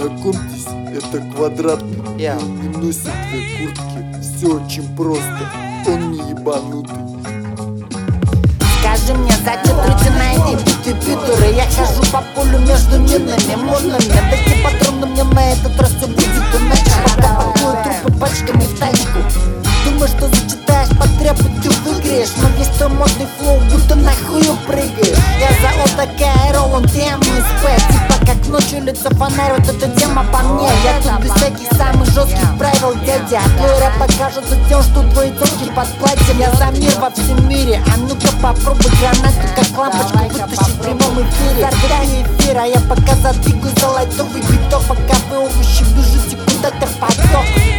Знакомьтесь, это Квадратный. Он не носит две куртки. Все очень просто. Он не ебанутый. Скажи мне, зачем найди биты-питеры? Я хожу по полю между минами. Можно мне дайте патроны, мне на этот раз все будет иначе. Пока пакую трупы пачками в тачку. Думаешь, что зачитаешь потребу, ты выиграешь. Но весь твой модный флоу, будто нахую прыгаешь. Я за такая Роланд МСП. Типа как ночью лицо фонарь, вот эта тема по мне. Я тут без всяких самых жестких правил, дядя. Твой рэп покажется тем, что твои тонки под платьем. Я за мир во всем мире. А ну-ка попробуй гранату, как лампочку вытащить в прямом эфире. Зарграни эфира, я пока задвигаю за лайтовый биток. Пока вы овощи бежите куда-то в поток.